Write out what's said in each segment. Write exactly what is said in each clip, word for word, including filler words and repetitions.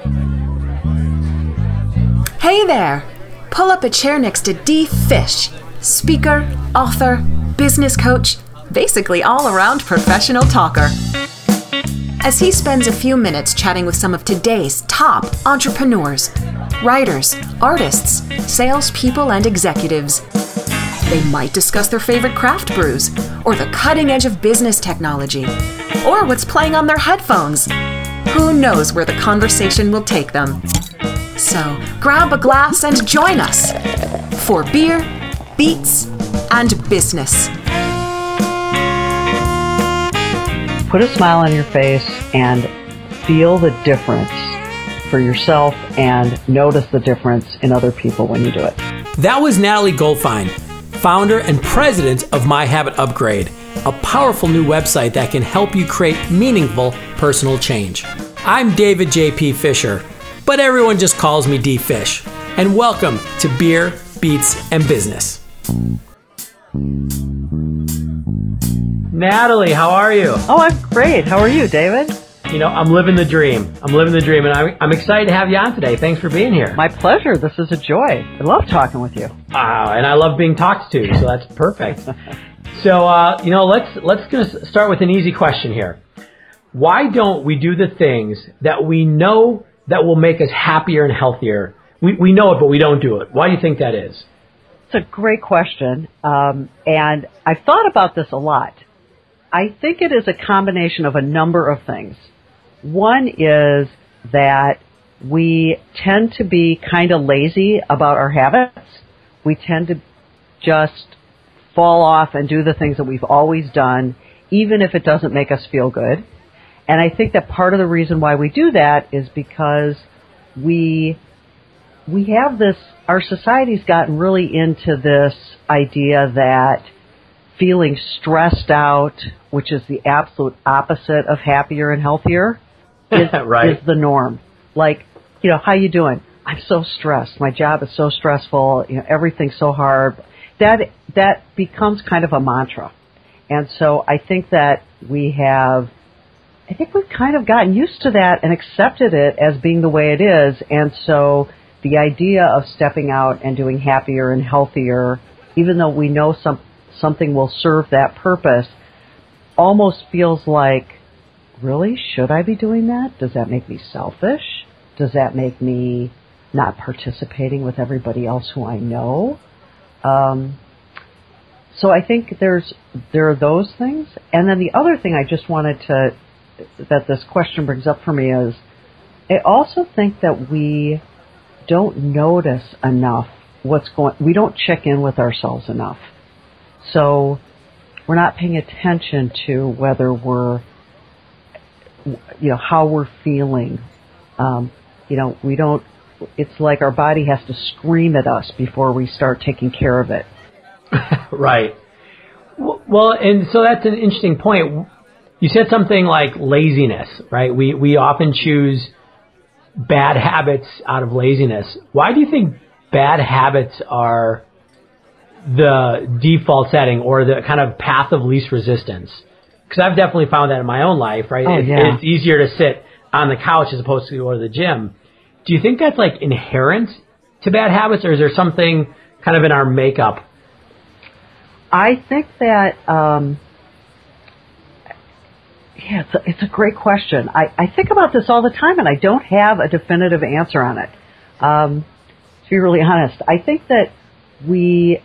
Hey there! Pull up a chair next to Dee Fish, speaker, author, business coach, basically all-around professional talker. As he spends a few minutes chatting with some of today's top entrepreneurs, writers, artists, salespeople, and executives. They might discuss their favorite craft brews, or the cutting edge of business technology, or what's playing on their headphones. Who knows where the conversation will take them? So grab a glass and join us for Beer, Beats, and Business. Put a smile on your face and feel the difference for yourself and notice the difference in other people when you do it. That was Natalie Goldfein, founder and president of My Habit Upgrade, a powerful new website that can help you create meaningful personal change. I'm David J P. Fisher, but everyone just calls me D Fish. And welcome to Beer, Beats, and Business. Natalie, how are you? Oh, I'm great. How are you, David? You know, I'm living the dream. I'm living the dream, and I'm, I'm excited to have you on today. Thanks for being here. My pleasure. This is a joy. I love talking with you. Uh, and I love being talked to, so that's perfect. So, uh, you know, let's let's gonna start with an easy question here. Why don't we do the things that we know that will make us happier and healthier? We we know it, but we don't do it. Why do you think that is? It's a great question, um, and I've thought about this a lot. I think it is a combination of a number of things. One is that we tend to be kind of lazy about our habits. We tend to just fall off and do the things that we've always done, even if it doesn't make us feel good. And I think that part of the reason why we do that is because we we have this, our society's gotten really into this idea that feeling stressed out, which is the absolute opposite of happier and healthier, is, right. is the norm. Like, you know, how you doing? I'm so stressed. My job is so stressful. You know, everything's so hard. That that becomes kind of a mantra. And so I think that we have, I think we've kind of gotten used to that and accepted it as being the way it is. And so the idea of stepping out and doing happier and healthier, even though we know some something will serve that purpose, almost feels like, really, should I be doing that? Does that make me selfish? Does that make me not participating with everybody else who I know? Um, so I think there's there are those things. And then the other thing I just wanted to, that this question brings up for me is, I also think that we don't notice enough what's going, we don't check in with ourselves enough. So we're not paying attention to whether we're, you know, how we're feeling. Um, you know, we don't, it's like our body has to scream at us before we start taking care of it. Right. Well, and so that's an interesting point. You said something like laziness, right? We we often choose bad habits out of laziness. Why do you think bad habits are the default setting or the kind of path of least resistance? Because I've definitely found that in my own life, right? Oh, it's, yeah. it's easier to sit on the couch as opposed to go to the gym. Do you think that's like inherent to bad habits, or is there something kind of in our makeup? I think that, um, yeah, it's a, it's a great question. I, I think about this all the time, and I don't have a definitive answer on it. Um, to be really honest, I think that we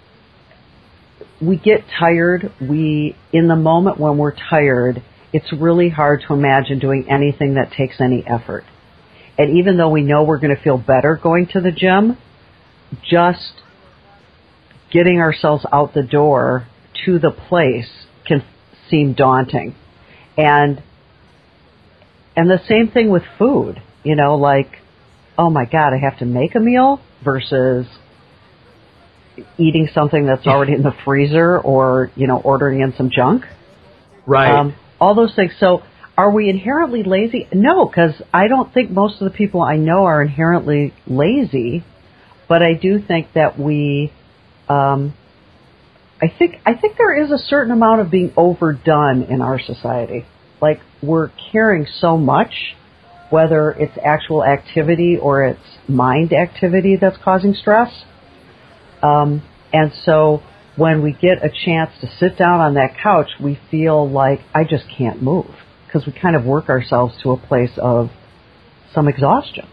we get tired. We, in the moment when we're tired, it's really hard to imagine doing anything that takes any effort. And even though we know we're going to feel better going to the gym, just getting ourselves out the door to the place can seem daunting. And and the same thing with food, you know, like, oh my God, I have to make a meal versus eating something that's already in the freezer, or, you know, ordering in some junk. Right. Um, all those things. So are we inherently lazy? No, because I don't think most of the people I know are inherently lazy, but I do think that we, um, I think I think there is a certain amount of being overdone in our society. Like, we're caring so much, whether it's actual activity or it's mind activity that's causing stress. Um, and so when we get a chance to sit down on that couch, we feel like I just can't move because we kind of work ourselves to a place of some exhaustion.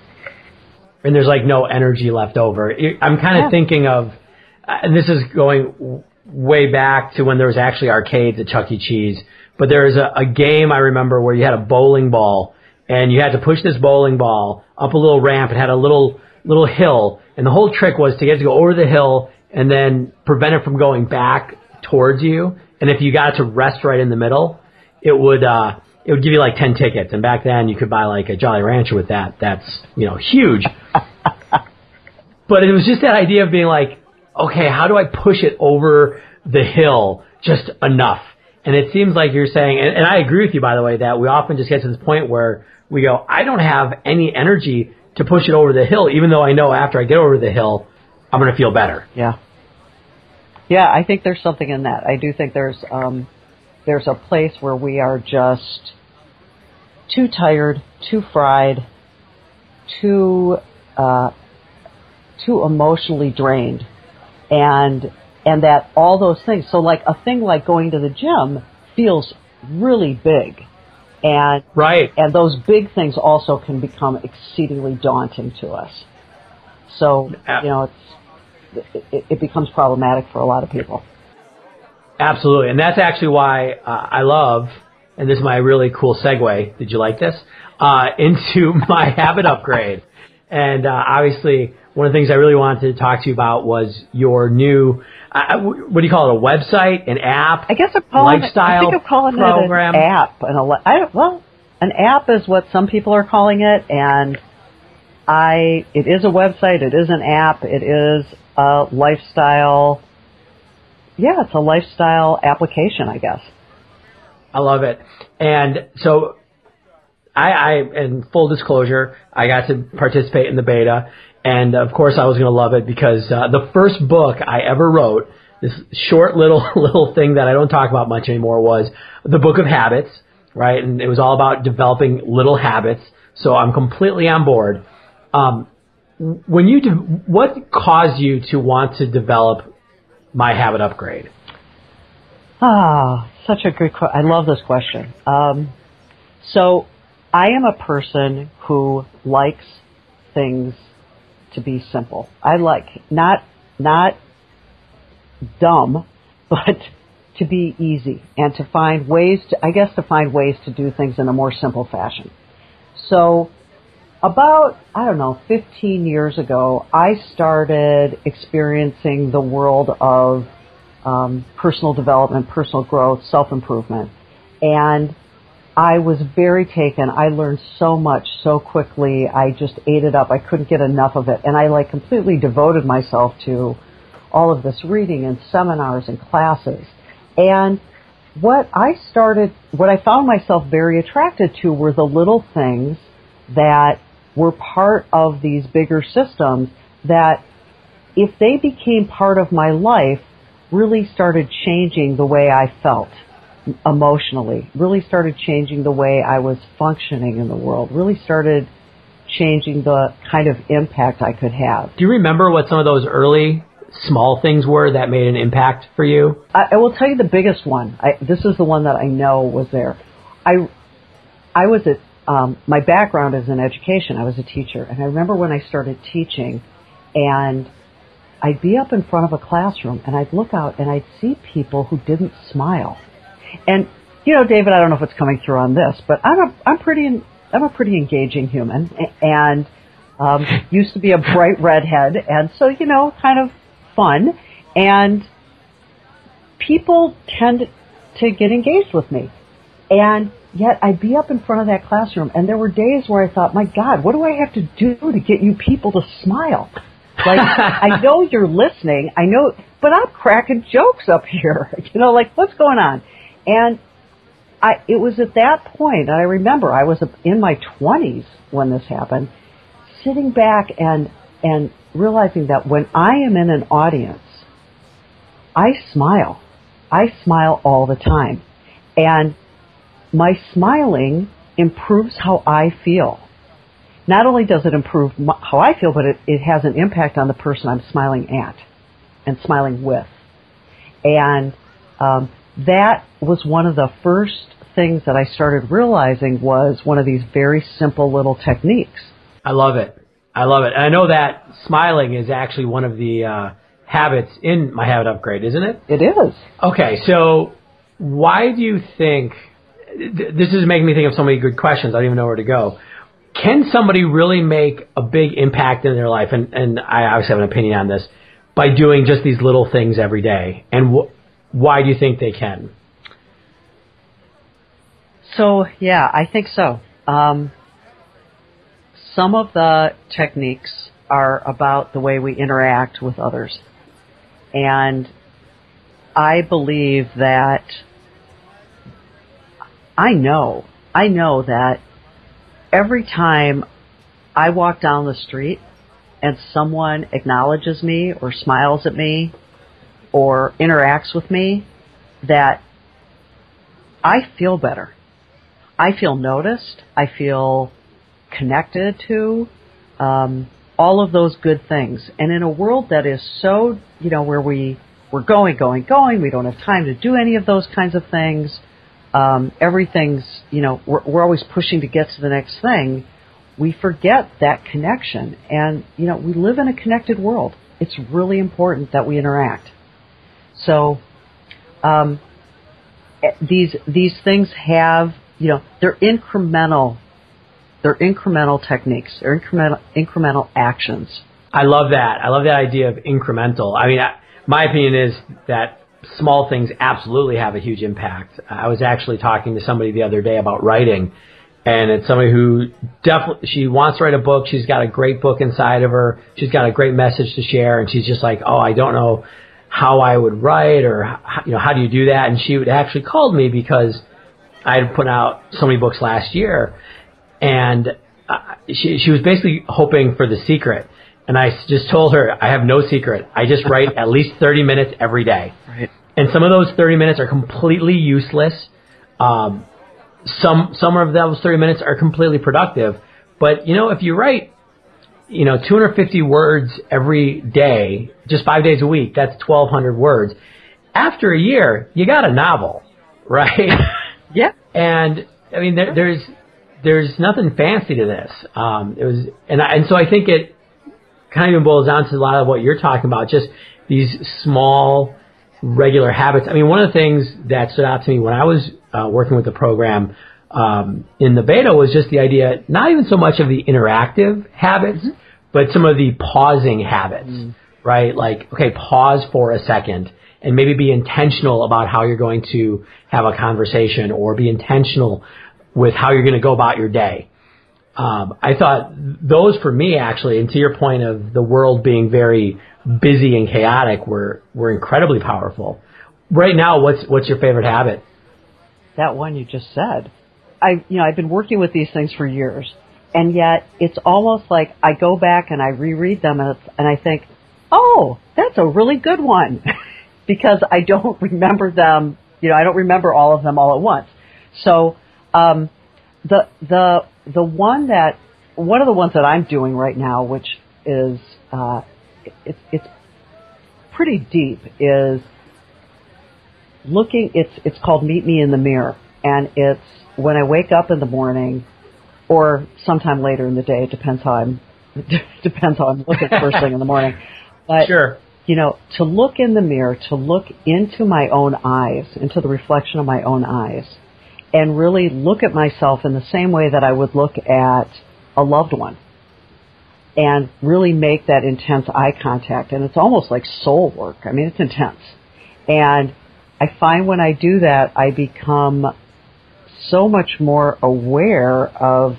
And there's like no energy left over. I'm kind of yeah. thinking of, and this is going way back to when there was actually arcades at Chuck E. Cheese, but there was a, a game I remember where you had a bowling ball and you had to push this bowling ball up a little ramp. It had a little little hill, and the whole trick was to get it to go over the hill and then prevent it from going back towards you. And if you got it to rest right in the middle, it would uh, it would give you like ten tickets. And back then you could buy like a Jolly Rancher with that. That's, you know, huge. But it was just that idea of being like, okay, how do I push it over the hill just enough? And it seems like you're saying, and, and I agree with you, by the way, that we often just get to this point where we go, I don't have any energy to push it over the hill, even though I know after I get over the hill, I'm going to feel better. Yeah. Yeah, I think there's something in that. I do think there's um, there's a place where we are just too tired, too fried, too uh, too emotionally drained, and and that all those things. So like a thing like going to the gym feels really big, and right, and those big things also can become exceedingly daunting to us. So you know it's. It, it becomes problematic for a lot of people. Absolutely. And that's actually why uh, I love, and this is my really cool segue, did you like this, uh, into my habit upgrade. And uh, obviously, one of the things I really wanted to talk to you about was your new, uh, what do you call it, a website, an app, I guess I'm calling lifestyle it, I think I'm calling program? it an app. An, I, well, an app is what some people are calling it, and I, it is a website, it is an app, it is a lifestyle, yeah, it's a lifestyle application, I guess. I love it. And so I, I, in full disclosure, I got to participate in the beta, and of course I was going to love it because uh, the first book I ever wrote, this short little little thing that I don't talk about much anymore, was the Book of Habits, right? And it was all about developing little habits, so I'm completely on board. Um, when you do, what caused you to want to develop My Habit Upgrade? Ah, such a good question. I love this question. Um, so I am a person who likes things to be simple. I like not not dumb, but to be easy and to find ways to, I guess, to find ways to do things in a more simple fashion. So about, I don't know, fifteen years ago, I started experiencing the world of um, personal development, personal growth, self-improvement. And I was very taken. I learned so much so quickly. I just ate it up. I couldn't get enough of it. And I like completely devoted myself to all of this reading and seminars and classes. And what I started, what I found myself very attracted to were the little things that were part of these bigger systems that, if they became part of my life, really started changing the way I felt emotionally, really started changing the way I was functioning in the world, really started changing the kind of impact I could have. Do you remember what some of those early small things were that made an impact for you? I, I will tell you the biggest one. I, this is the one that I know was there. I, I was at Um, my background is in education. I was a teacher. And I remember when I started teaching, and I'd be up in front of a classroom, and I'd look out, and I'd see people who didn't smile. And, you know, David, I don't know if it's coming through on this, but I'm a, I'm pretty, I'm a pretty engaging human, and um, used to be a bright redhead, and so, you know, kind of fun. And people tend to get engaged with me. And yet I'd be up in front of that classroom, and there were days where I thought, my God, what do I have to do to get you people to smile? Like, I know you're listening, I know, but I'm cracking jokes up here. You know, like, what's going on? And I, it was at that point, and I remember I was in my twenties when this happened, sitting back and, and realizing that when I am in an audience, I smile. I smile all the time. And my smiling improves how I feel. Not only does it improve m- how I feel, but it, it has an impact on the person I'm smiling at and smiling with. And um, that was one of the first things that I started realizing was one of these very simple little techniques. I love it. I love it. And I know that smiling is actually one of the uh, habits in My Habit Upgrade, isn't it? It is. Okay, so why do you think, th- this is making me think of so many good questions, I don't even know where to go. Can somebody really make a big impact in their life, and, and I obviously have an opinion on this, by doing just these little things every day? And wh- why do you think they can? So, yeah, I think so. Um, some of the techniques are about the way we interact with others. And I believe that I know, I know that every time I walk down the street and someone acknowledges me or smiles at me or interacts with me, that I feel better. I feel noticed. I feel connected to, um, all of those good things. And in a world that is so, you know, where we, we're going, going, going, we don't have time to do any of those kinds of things. Um, everything's, you know, we're, we're always pushing to get to the next thing. We forget that connection. And, you know, we live in a connected world. It's really important that we interact. So, um, these, these things have, you know, they're incremental, they're incremental techniques, they're incremental, incremental actions. I love that. I love that idea of incremental. I mean, I, my opinion is that small things absolutely have a huge impact. I was actually talking to somebody the other day about writing, and it's somebody who definitely, she wants to write a book. She's got a great book inside of her. She's got a great message to share, and she's just like, oh, I don't know how I would write, or how, you know, how do you do that? And she would actually called me because I had put out so many books last year, and uh, she, she was basically hoping for the secret. And I just told her, I have no secret. I just write at least thirty minutes every day. Right. And some of those thirty minutes are completely useless. Um, some some of those thirty minutes are completely productive. But, you know, if you write, you know, two hundred fifty words every day, just five days a week, that's twelve hundred words. After a year, you got a novel, right? Yeah. And, I mean, there, there's there's nothing fancy to this. Um, it was, and I, and so I think it kind of even boils down to a lot of what you're talking about, just these small, regular habits. I mean, one of the things that stood out to me when I was uh, working with the program um, in the beta was just the idea, not even so much of the interactive habits, mm-hmm. but some of the pausing habits, mm. right? Like, okay, pause for a second and maybe be intentional about how you're going to have a conversation, or be intentional with how you're going to go about your day. Um, I thought those for me actually, and to your point of the world being very busy and chaotic, were, were incredibly powerful. Right now, what's what's your favorite habit? That one you just said. I you know I've been working with these things for years, and yet it's almost like I go back and I reread them and, it's, and I think, oh, that's a really good one, because I don't remember them. You know, I don't remember all of them all at once. So um, the the the one that one of the ones that I'm doing right now, which is uh, it, it's pretty deep, is looking. It's it's called Meet Me in the Mirror, and it's when I wake up in the morning, or sometime later in the day. It depends how I'm depends how I'm looking first thing in the morning. But sure. You know, to look in the mirror, to look into my own eyes, into the reflection of my own eyes, and really look at myself in the same way that I would look at a loved one, and really make that intense eye contact. And it's almost like soul work. I mean, it's intense. And I find when I do that, I become so much more aware of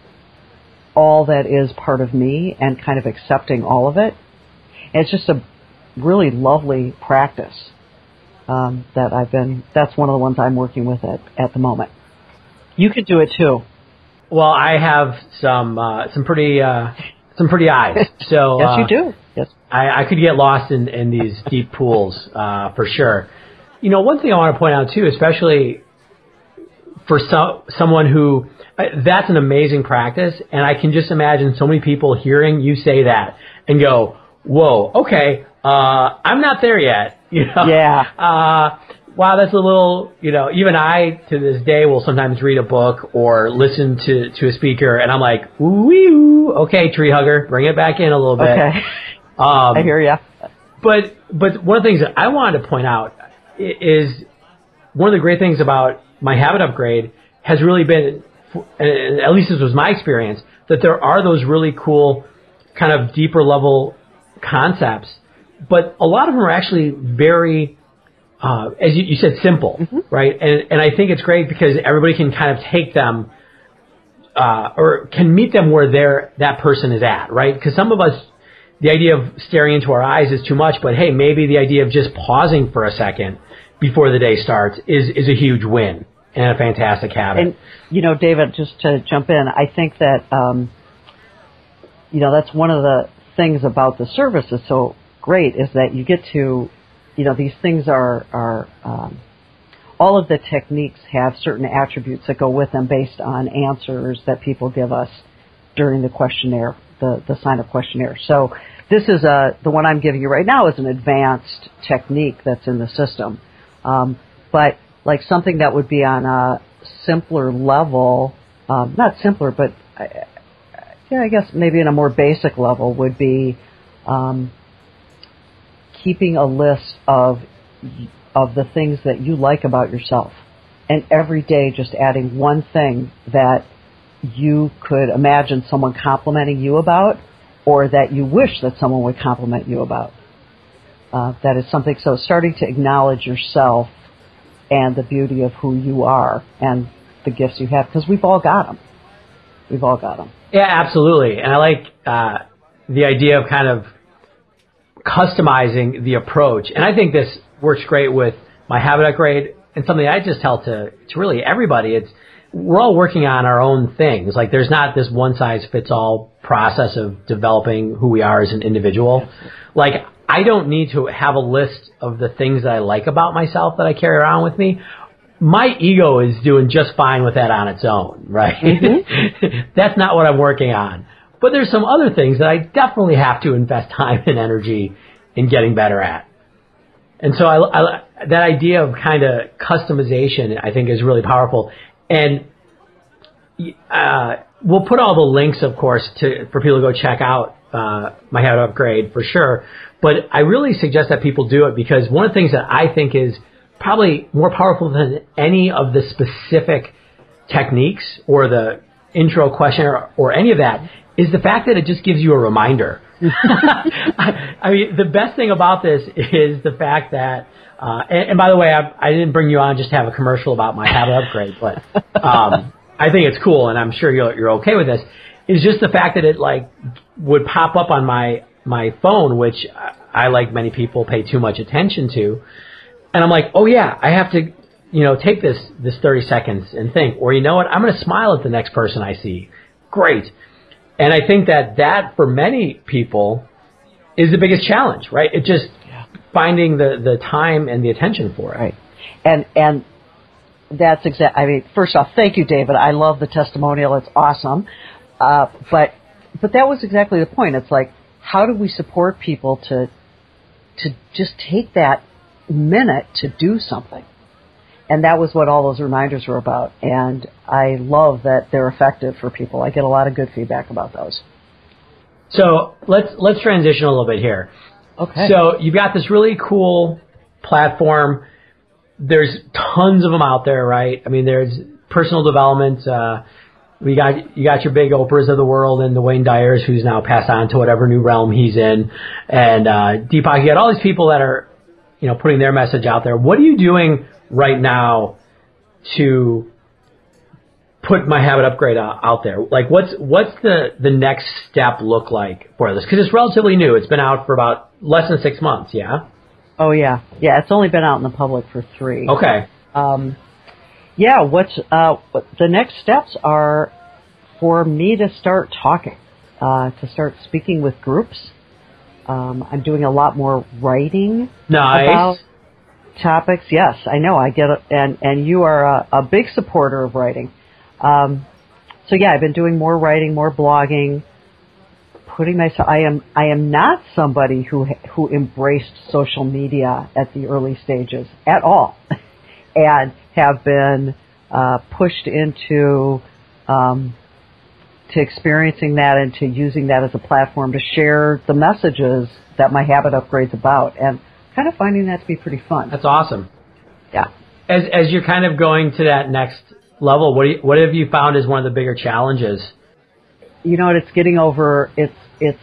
all that is part of me and kind of accepting all of it. And it's just a really lovely practice um, that I've been, that's one of the ones I'm working with at, at the moment. You could do it too. Well, I have some uh, some pretty uh, some pretty eyes. So yes, uh, you do. Yes, I, I could get lost in, in these deep pools uh, for sure. You know, one thing I want to point out too, especially for so, someone who, uh, that's an amazing practice. And I can just imagine so many people hearing you say that and go, whoa, okay, uh, I'm not there yet. You know? Yeah. Uh, wow, that's a little, you know, even I, to this day, will sometimes read a book or listen to, to a speaker, and I'm like, ooh, okay, tree hugger, bring it back in a little bit. Okay. Um, I hear you. But, but one of the things that I wanted to point out is one of the great things about my habit upgrade has really been, and at least this was my experience, that there are those really cool kind of deeper level concepts, but a lot of them are actually very, uh, as you, you said, simple, mm-hmm. right? And and I think it's great because everybody can kind of take them, uh, or can meet them where they're, that person is at, right? Because some of us, the idea of staring into our eyes is too much, but hey, maybe the idea of just pausing for a second before the day starts is, is a huge win and a fantastic habit. And, you know, David, just to jump in, I think that, um, you know, that's one of the things about the service is so great is that you get to, you know, these things are, are um, all of the techniques have certain attributes that go with them based on answers that people give us during the questionnaire, the, the sign-up questionnaire. So this is a, the one I'm giving you right now is an advanced technique that's in the system. Um, but like something that would be on a simpler level, um, not simpler, but I, yeah, I guess maybe in a more basic level would be um, keeping a list of of the things that you like about yourself, and every day just adding one thing that you could imagine someone complimenting you about, or that you wish that someone would compliment you about. Uh, that is something. So starting to acknowledge yourself and the beauty of who you are and the gifts you have, because we've all got them. We've all got them. Yeah, absolutely. And I like uh, the idea of kind of customizing the approach. And I think this works great with my habit upgrade and something I just tell to, to really everybody. It's we're all working on our own things. Like there's not this one size fits all process of developing who we are as an individual. Like I don't need to have a list of the things that I like about myself that I carry around with me. My ego is doing just fine with that on its own, right? Mm-hmm. That's not what I'm working on. But there's some other things that I definitely have to invest time and energy in getting better at. And so I, I, that idea of kind of customization, I think, is really powerful. And uh, we'll put all the links, of course, to for people to go check out uh, my habit upgrade for sure. But I really suggest that people do it because one of the things that I think is probably more powerful than any of the specific techniques or the intro questionnaire or, or any of that is the fact that it just gives you a reminder. I, I mean, the best thing about this is the fact that, uh, and, and by the way, I, I didn't bring you on just to have a commercial about my habit upgrade, but um, I think it's cool, and I'm sure you're, you're okay with this, is just the fact that it like would pop up on my, my phone, which I, like many people, pay too much attention to. And I'm like, oh yeah, I have to, you know, take this, this thirty seconds and think, or you know what, I'm going to smile at the next person I see. Great. And I think that that for many people is the biggest challenge, right? It just yeah. finding the, the time and the attention for it. Right. And, and that's exact. I mean, first off, thank you, David. I love the testimonial. It's awesome. Uh, but, but that was exactly the point. It's like, how do we support people to, to just take that minute to do something? And that was what all those reminders were about. And I love that they're effective for people. I get a lot of good feedback about those. So let's let's transition a little bit here. Okay. So you've got this really cool platform. There's tons of them out there, right? I mean, there's personal development. Uh, we got you got your big Oprahs of the world and the Wayne Dyers, who's now passed on to whatever new realm he's in, and uh, Deepak. You got all these people that are, you know, putting their message out there. What are you doing right now to put my habit upgrade out there? Like, what's what's the, the next step look like for this? Because it's relatively new. It's been out for about less than six months, yeah? Oh, yeah. Yeah, it's only been out in the public for three. Okay. Um, yeah, what's uh, what the next steps are for me to start talking, uh, to start speaking with groups. Um, I'm doing a lot more writing nice. about topics, yes, I know. I get it, and and you are a, a big supporter of writing. Um, so yeah, I've been doing more writing, more blogging, putting myself. I am I am not somebody who who embraced social media at the early stages at all, and have been uh, pushed into um, to experiencing that and to using that as a platform to share the messages that my Habit Upgrade's about, and kind of finding that to be pretty fun. That's awesome. Yeah. As as you're kind of going to that next level, what do you, what have you found is one of the bigger challenges? You know what? It's getting over. It's it's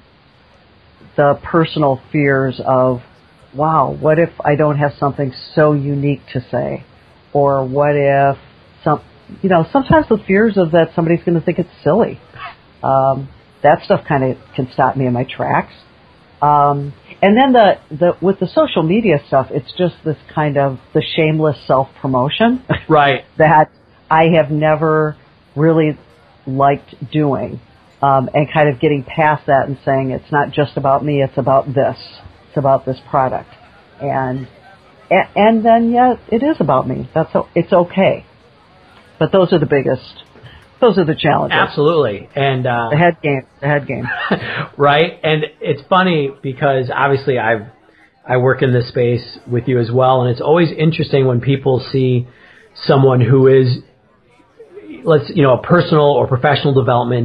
the personal fears of, wow, what if I don't have something so unique to say, or what if some, you know, sometimes the fears of that somebody's going to think it's silly. Um, that stuff kind of can stop me in my tracks. Um, and then the, the with the social media stuff, it's just this kind of the shameless self-promotion. Right. that I have never really liked doing. Um, and kind of getting past that and saying it's not just about me, it's about this. It's about this product. And and, and then, yeah, it is about me. That's It's okay. But those are the biggest, those are the challenges. Absolutely. And uh, the head game, the head game. Right. And it's funny because obviously I've, I work in this space with you as well. And it's always interesting when people see someone who is, let's, you know, a personal or professional development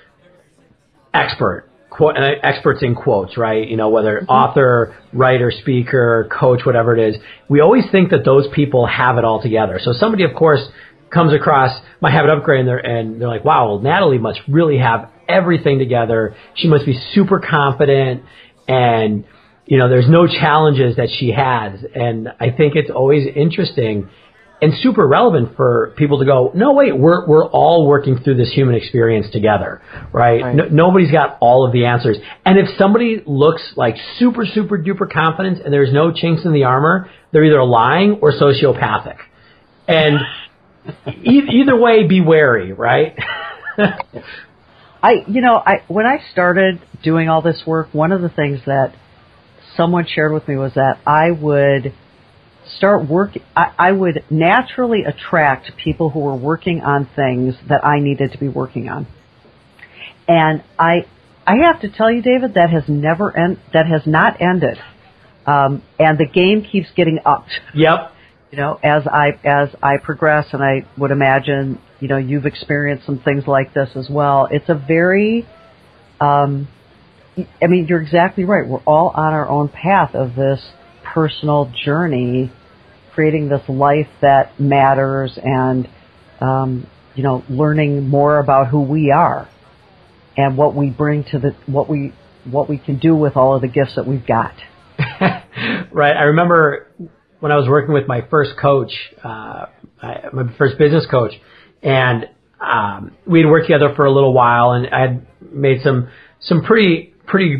expert, quote, uh, experts in quotes, right? You know, whether mm-hmm. author, writer, speaker, coach, whatever it is. We always think that those people have it all together. So somebody, of course, comes across my Habit Upgrade and they're, and they're like, wow, well, Natalie must really have everything together. She must be super confident and, you know, there's no challenges that she has. And I think it's always interesting and super relevant for people to go, no, wait, we're we're all working through this human experience together, right? right. No, nobody's got all of the answers. And if somebody looks like super, super duper confident and there's no chinks in the armor, they're either lying or sociopathic. And e- either way, be wary, right? I, you know, I when I started doing all this work, one of the things that someone shared with me was that I would start work. I, I would naturally attract people who were working on things that I needed to be working on, and I, I have to tell you, David, that has never end. That has not ended, um, and the game keeps getting upped. Yep. You know, as I as I progress, and I would imagine, you know, you've experienced some things like this as well. It's a very, um, I mean, you're exactly right. We're all on our own path of this personal journey, creating this life that matters, and um, you know, learning more about who we are and what we bring to the what we what we can do with all of the gifts that we've got. Right. I remember when I was working with my first coach, uh, my first business coach, and um, we had worked together for a little while, and I had made some some pretty pretty.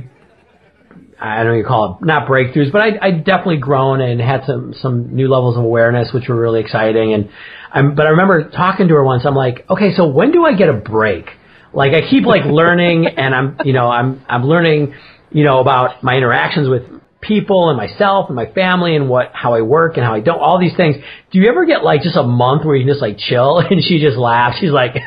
I don't know what you call it, not breakthroughs, but I I definitely grown and had some some new levels of awareness, which were really exciting. And I'm, but I remember talking to her once. I'm like, okay, so when do I get a break? Like I keep like learning, and I'm you know I'm I'm learning, you know, about my interactions with people and myself and my family and what how I work and how I don't, all these things. Do you ever get like just a month where you can just like chill? And she just laughs. She's like,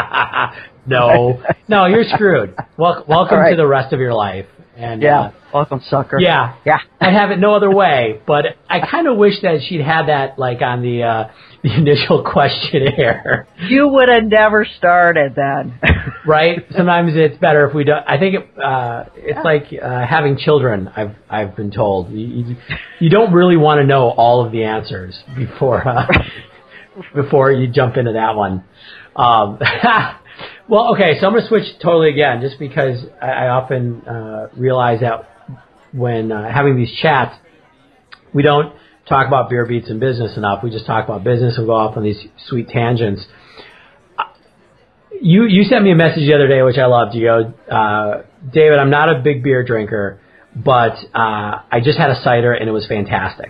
no, no, you're screwed. Wel- welcome right. to the rest of your life. And yeah, uh, welcome, sucker. Yeah, yeah. I'd have it no other way. But I kind of wish that she'd had that like on the uh, the initial questionnaire. You would have never started then, right? Sometimes it's better if we don't. I think it, uh, it's yeah. like uh, having children. I've I've been told you you, you don't really want to know all of the answers before uh, before you jump into that one. Um, Well, okay, so I'm going to switch totally again, just because I, I often uh, realize that when uh, having these chats, we don't talk about beer beats and business enough. We just talk about business and go off on these sweet tangents. Uh, you you sent me a message the other day, which I loved. You go, uh, David, I'm not a big beer drinker, but uh, I just had a cider and it was fantastic.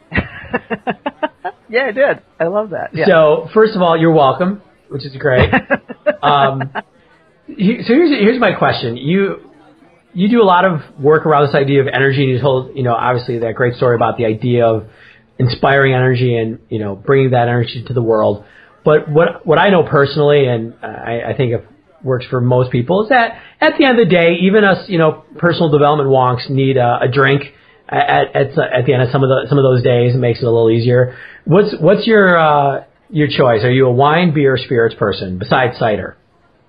Yeah, I did. I love that. Yeah. So, first of all, you're welcome, which is great. um, so here's here's my question. You you do a lot of work around this idea of energy, and you told, you know, obviously that great story about the idea of inspiring energy and, you know, bringing that energy to the world. But what what I know personally, and I, I think it works for most people, is that at the end of the day, even us, you know, personal development wonks need a, a drink at, at at the end of some of the some of those days. It makes it a little easier. What's what's your uh, your choice? Are you a wine, beer, or spirits person besides cider?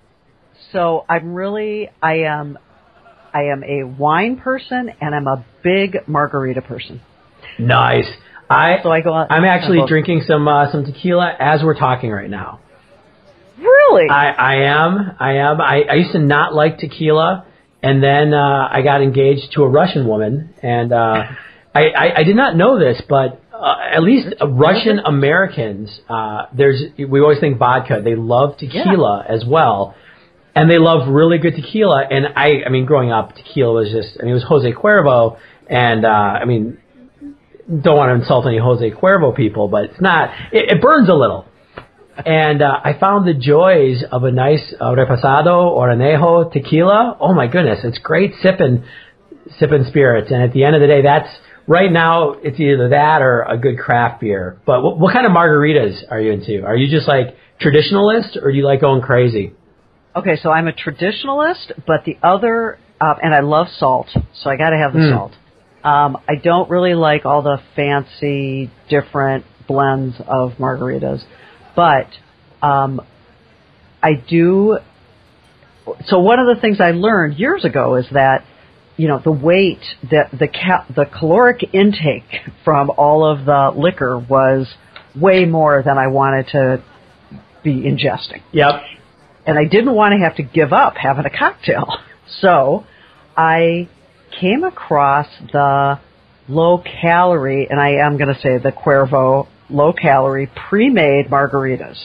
So I'm really I am I am a wine person, and I'm a big margarita person. Nice. I so I go on, I'm actually both. drinking some uh, some tequila as we're talking right now. Really? I, I am. I am. I, I used to not like tequila, and then uh, I got engaged to a Russian woman, and uh, I, I, I did not know this, but uh, at least uh, Russian Americans, uh, there's we always think vodka. They love tequila yeah. as well, and they love really good tequila. And I, I mean, growing up, tequila was just. I mean, it was Jose Cuervo, and uh, I mean. Don't want to insult any Jose Cuervo people, but it's not, it, it burns a little. And uh, I found the joys of a nice uh, repasado or anejo tequila. Oh my goodness, it's great sipping, sipping spirits. And at the end of the day, that's, right now, it's either that or a good craft beer. But what, what kind of margaritas are you into? Are you just like traditionalist, or do you like going crazy? Okay, so I'm a traditionalist, but the other, uh, and I love salt, so I got to have the mm. salt. Um, I don't really like all the fancy, different blends of margaritas, but um, I do. So one of the things I learned years ago is that, you know, the weight, that the ca- the caloric intake from all of the liquor was way more than I wanted to be ingesting. Yep. And I didn't want to have to give up having a cocktail, so I came across the low-calorie, and I am going to say the Cuervo low-calorie pre-made margaritas.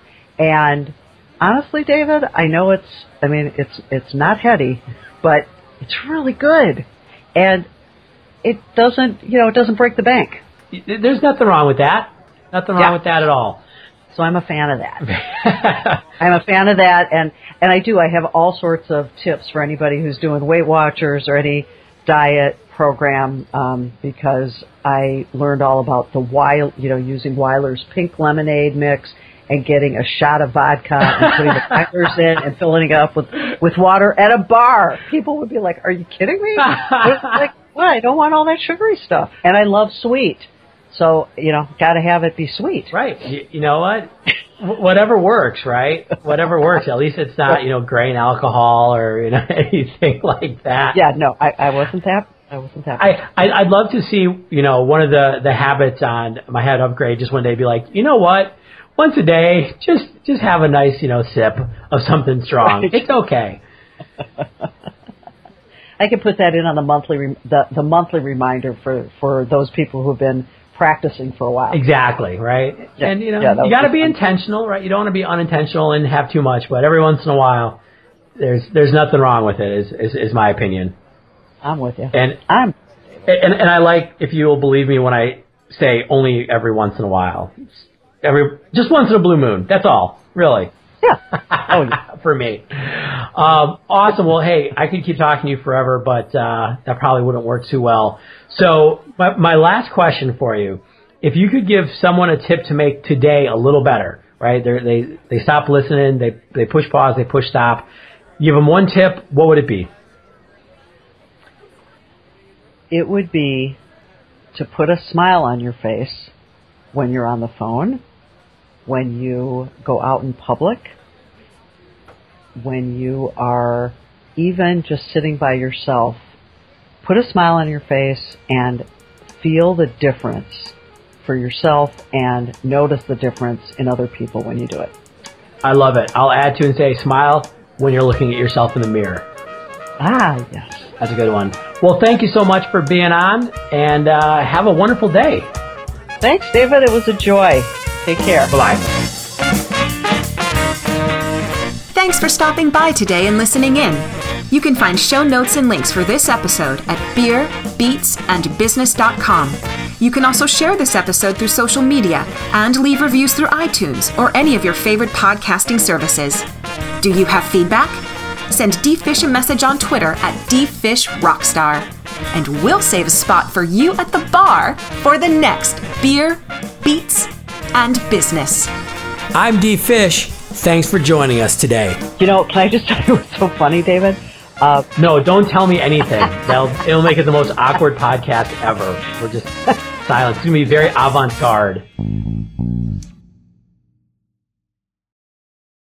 And honestly, David, I know it's, I mean, it's it's not heady, but it's really good. And it doesn't, you know, it doesn't break the bank. There's nothing wrong with that. Nothing wrong yeah. with that at all. So I'm a fan of that. I'm a fan of that, and, and I do. I have all sorts of tips for anybody who's doing Weight Watchers or any diet program, um, because I learned all about the Weil, you know, using Weiler's pink lemonade mix and getting a shot of vodka and putting the crackers in and filling it up with, with water at a bar. People would be like, "Are you kidding me?" Like, what? I don't want all that sugary stuff. And I love sweet. So, you know, got to have it be sweet. Right. You, you know what? Whatever works, right? Whatever works. At least it's not, you know, grain alcohol or, you know, anything like that. Yeah, no, I, I wasn't that. I wasn't that. I, I, I'd love to see, you know, one of the, the habits on my head upgrade just one day be like, you know what? Once a day, just, just have a nice, you know, sip of something strong. Right. It's okay. I can put that in on the monthly, re- the, the monthly reminder for, for those people who have been practicing for a while. Exactly, right? Yeah. And, you know, yeah, you got to be fun. intentional, right? You don't want to be unintentional and have too much, but every once in a while, there's there's nothing wrong with it, is, is, is my opinion. I'm with you. And, I'm and, and I like, if you'll believe me when I say only every once in a while. Every Just once in a blue moon. That's all, really. Yeah. Oh, yeah. For me. Um, awesome. Well, hey, I could keep talking to you forever, but uh, that probably wouldn't work too well. So my, my last question for you, if you could give someone a tip to make today a little better, right? They're, they they stop listening, they they push pause, they push stop. Give them one tip, what would it be? It would be to put a smile on your face when you're on the phone, when you go out in public, when you are even just sitting by yourself. Put a smile on your face and feel the difference for yourself and notice the difference in other people when you do it. I love it. I'll add to and say smile when you're looking at yourself in the mirror. Ah, yes. That's a good one. Well, thank you so much for being on, and uh, have a wonderful day. Thanks, David. It was a joy. Take care. Bye-bye. Thanks for stopping by today and listening in. You can find show notes and links for this episode at beer beats and business dot com. You can also share this episode through social media and leave reviews through iTunes or any of your favorite podcasting services. Do you have feedback? Send D Fish a message on Twitter at D Fish Rockstar. and we'll save a spot for you at the bar for the next Beer, Beats, and Business. I'm Dee Fish. Thanks for joining us today. You know, can I just tell you what's so funny, David? Uh, no, don't tell me anything. That'll, it'll make it the most awkward podcast ever. We're just silent. It's going to be very avant-garde.